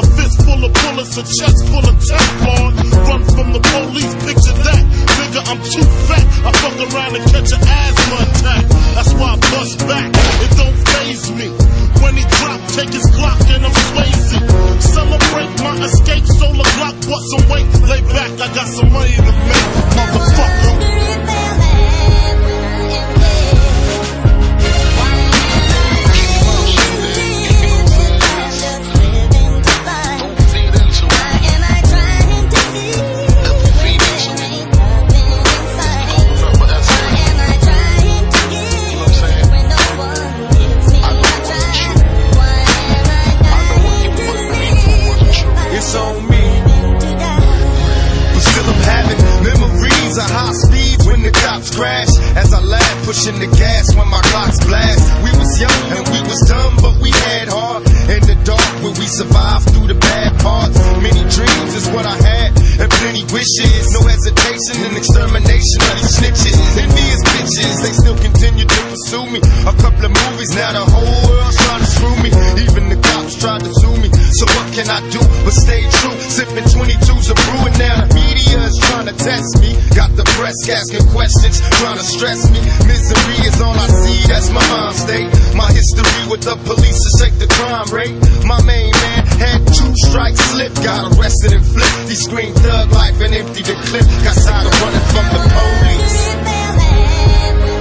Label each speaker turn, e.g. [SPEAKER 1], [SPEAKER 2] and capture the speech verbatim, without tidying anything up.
[SPEAKER 1] fist full of bullets, a chest full of Teflon. Run from the police, picture that. Nigga, I'm too fat. I fuck around and catch an asthma attack. That's why I bust back. It don't faze me. When he drop, take his Glock and I'm Swayze. Celebrate my escape, solar Glock, bust some weight. Lay back, I got some money to make, motherfucker.
[SPEAKER 2] Crash as I laugh, pushing the gas when my clocks blast. We was young and we was dumb, but we had heart. In the dark where we survived through the bad parts. Many dreams is what I had, and plenty wishes. No hesitation and extermination of these snitches. Envious bitches, they still continue to pursue me. A couple of movies, now the whole world's trying to screw me. Even the cops tried to sue me. So what can I do but stay true? Sipping twenty-twos of brew, and now the media is trying to test me. Got the press asking questions, trying to stress me. Misery is all I see, that's my mind state. My history with the police to shake the crime rate. My main man had two strikes slip, got arrested and flipped. He screamed thug life and emptied the clip. Got tired of running from the police.